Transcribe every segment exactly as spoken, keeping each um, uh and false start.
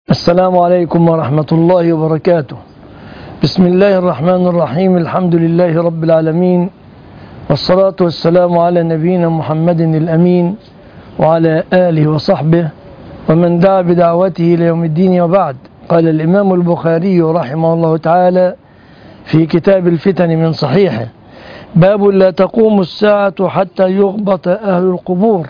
السلام عليكم ورحمة الله وبركاته. بسم الله الرحمن الرحيم. الحمد لله رب العالمين، والصلاة والسلام على نبينا محمد الأمين وعلى آله وصحبه ومن دعا بدعوته إلى يوم الدين. وبعد، قال الإمام البخاري رحمه الله تعالى في كتاب الفتن من صحيحه: باب لا تقوم الساعة حتى يغبط أهل القبور،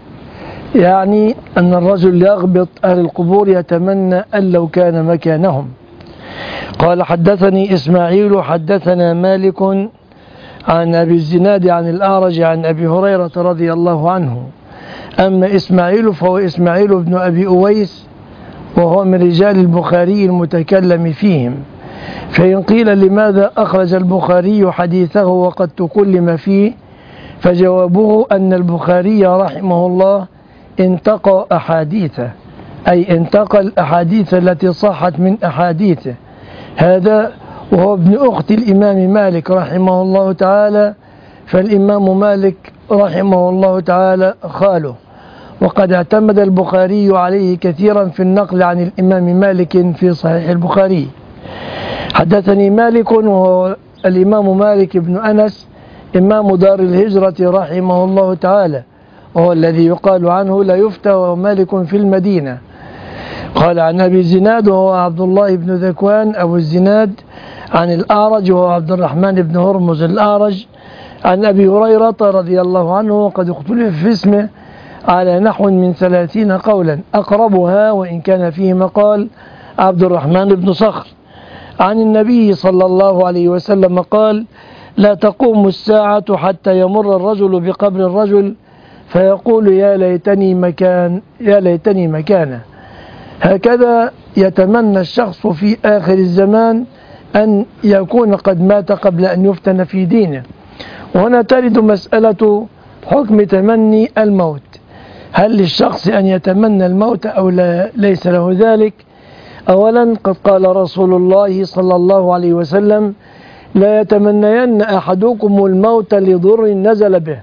يعني أن الرجل يغبط أهل القبور يتمنى أن لو كان مكانهم. قال: حدثني إسماعيل حدثنا مالك عن أبي الزناد عن الأعرج عن أبي هريرة رضي الله عنه. أما إسماعيل فهو إسماعيل بن أبي أويس، وهو من رجال البخاري المتكلم فيهم. فإن قيل لماذا أخرج البخاري حديثه وقد تكلم فيه، فجوابه أن البخاري رحمه الله انتقى أحاديثه، أي انتقى الأحاديث التي صحت من أحاديثه. هذا وهو ابن أخت الإمام مالك رحمه الله تعالى، فالإمام مالك رحمه الله تعالى خاله، وقد اعتمد البخاري عليه كثيرا في النقل عن الإمام مالك في صحيح البخاري. حدثني مالك، وهو الإمام مالك بن أنس إمام دار الهجرة رحمه الله تعالى، وهو الذي يقال عنه لا يفتى وهو مالك في المدينة. قال: عن أبي الزناد وهو عبد الله بن ذكوان أبو الزناد، عن الأعرج وهو عبد الرحمن بن هرمز الأعرج، عن أبي هريرة رضي الله عنه، وقد اختلف في اسمه على نحو من ثلاثين قولا، أقربها وإن كان فيه مقال عبد الرحمن بن صخر، عن النبي صلى الله عليه وسلم قال: لا تقوم الساعة حتى يمر الرجل بقبر الرجل فيقول يا ليتني مكان يا ليتني مكانه. هكذا يتمنى الشخص في آخر الزمان أن يكون قد مات قبل أن يفتن في دينه. وهنا ترد مسألة حكم تمني الموت. هل للشخص أن يتمنى الموت أو لا ليس له ذلك؟ أولا، قد قال رسول الله صلى الله عليه وسلم: لا يتمنين أحدكم الموت لضر نزل به،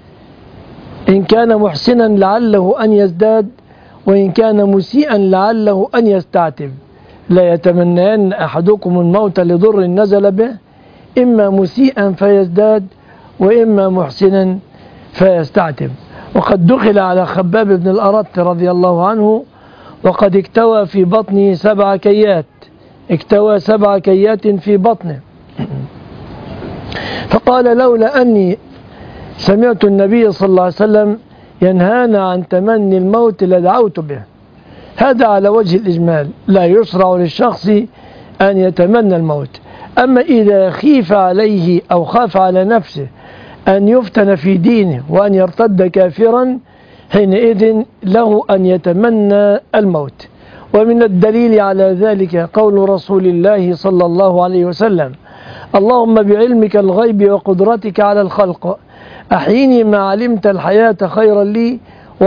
إن كان محسنا لعله أن يزداد، وإن كان مسيئا لعله أن يستعتب. لا يتمنين أحدكم الموت لضر نزل به، إما مسيئا فيزداد، وإما محسنا فيستعتب. وقد دخل على خباب بن الأرت رضي الله عنه، وقد اكتوى في بطنه سبع كيات اكتوى سبع كيات في بطنه، فقال: لولا أني سمعت النبي صلى الله عليه وسلم ينهانا عن تمني الموت لدعوت به. هذا على وجه الإجمال، لا يشرع للشخص أن يتمنى الموت. أما إذا خيف عليه أو خاف على نفسه أن يفتن في دينه وأن يرتد كافرا، حينئذ له أن يتمنى الموت. ومن الدليل على ذلك قول رسول الله صلى الله عليه وسلم: اللهم بعلمك الغيب وقدرتك على الخلق أحيني ما علمت الحياة خيرا لي،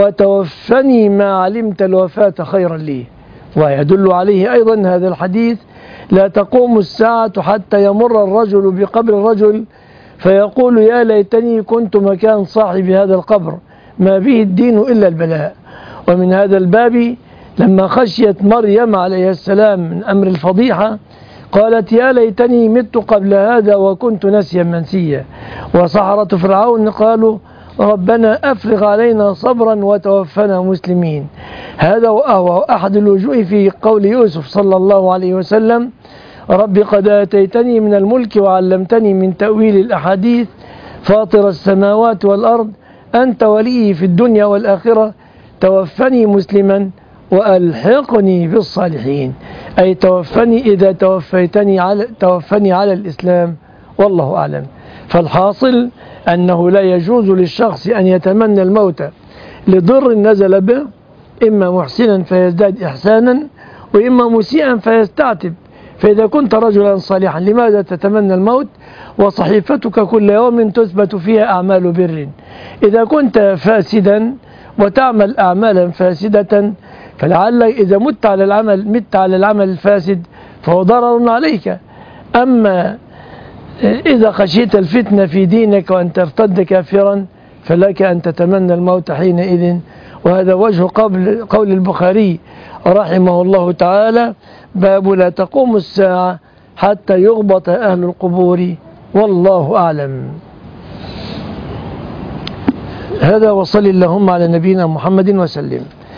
وتوفني ما علمت الوفاة خيرا لي. ويدل عليه أيضا هذا الحديث: لا تقوم الساعة حتى يمر الرجل بقبر الرجل فيقول يا ليتني كنت مكان صاحب هذا القبر، ما به الدين إلا البلاء. ومن هذا الباب لما خشيت مريم عليه السلام من أمر الفضيحة قالت يا ليتني مت قبل هذا وكنت نسيا منسيا. وسحرة فرعون قالوا ربنا أفرغ علينا صبرا وتوفنا مسلمين. هذا وهو أحد الوجوه في قول يوسف صلى الله عليه وسلم: رب قد آتيتني من الملك وعلمتني من تأويل الأحاديث فاطر السماوات والأرض أنت ولي في الدنيا والآخرة توفني مسلما وألحقني بالصالحين، أي توفني إذا توفيتني على توفني على الإسلام. والله أعلم. فالحاصل أنه لا يجوز للشخص أن يتمنى الموت لضر نزل به، إما محسنا فيزداد إحسانا، وإما مسيئا فيستعتب. فإذا كنت رجلا صالحا لماذا تتمنى الموت وصحيفتك كل يوم تثبت فيها أعمال بر؟ إذا كنت فاسدا وتعمل أعمالا فاسدة فلعل إذا مت على العمل مت على العمل الفاسد فهو ضرر عليك. أما إذا خشيت الفتنة في دينك وأن ترتد كافرا فلك أن تتمنى الموت حينئذ، وهذا وجه قول, قول البخاري رحمه الله تعالى: باب لا تقوم الساعة حتى يغبط أهل القبور والله أعلم. هذا، وصل اللهم على نبينا محمد وسلم.